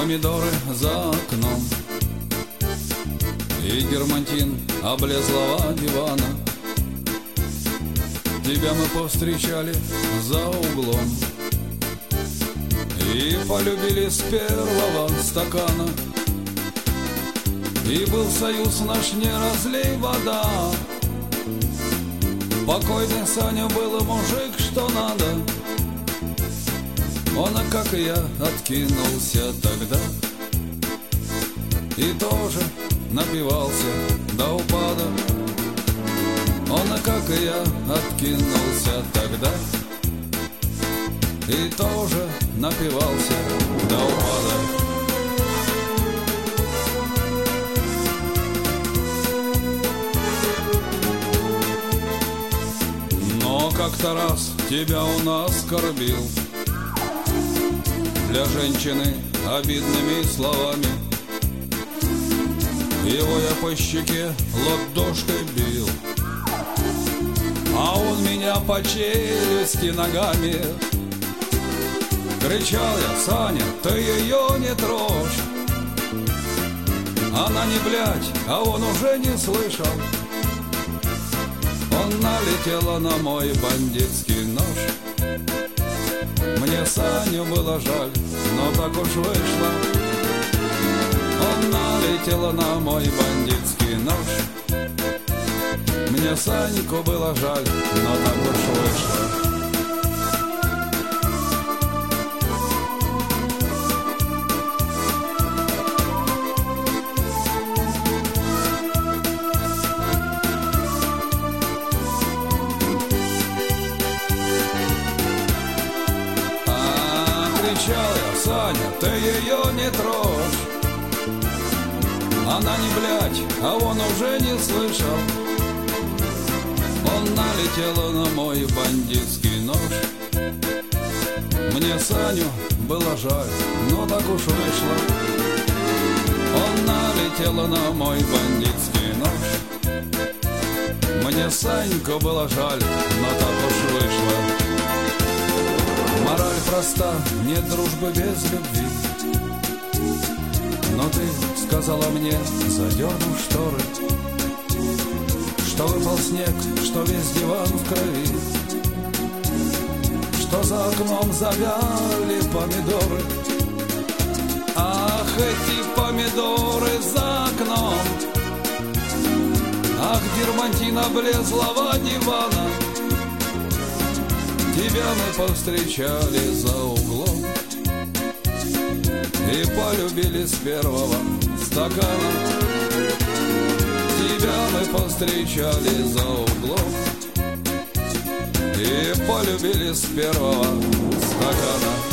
помидоры за окном, и дермантин облезлого дивана. Тебя мы повстречали за углом и полюбили с первого стакана. И был союз наш, не разлей вода. Покойный Саня был мужик, что надо. Он, как и я, откинулся тогда и тоже напивался до упада. Он, как и я, откинулся тогда и тоже напивался до упада. Но как-то раз тебя у нас кормил для женщины обидными словами. Его я по щеке ладошкой бил, а он меня по челюсти ногами. Кричал я: Саня, ты ее не трожь. Она не блядь, а он уже не слышал. Он налетела на мой бандитский нож. Мне Саню было жаль, но так уж вышло. Он налетела на мой бандитский нож. Мне Саньку было жаль, но так уж вышло. Кричал я: Саня, ты ее не трожь. Она не блядь, а он уже не слышал. Он налетела на мой бандитский нож. Мне Саню было жаль, но так уж вышло. Он налетела на мой бандитский нож. Мне Саньку было жаль, но так уж вышло. Мораль проста, нет дружбы без любви. Но ты сказала мне, задернув шторы, что выпал снег, что весь диван в крови, что за окном завяли помидоры. Ах, эти помидоры за окном, ах, дермантин облезлого дивана. Тебя мы повстречали за углом и полюбили с первого стакана. Тебя мы повстречали за углом и полюбили с первого стакана.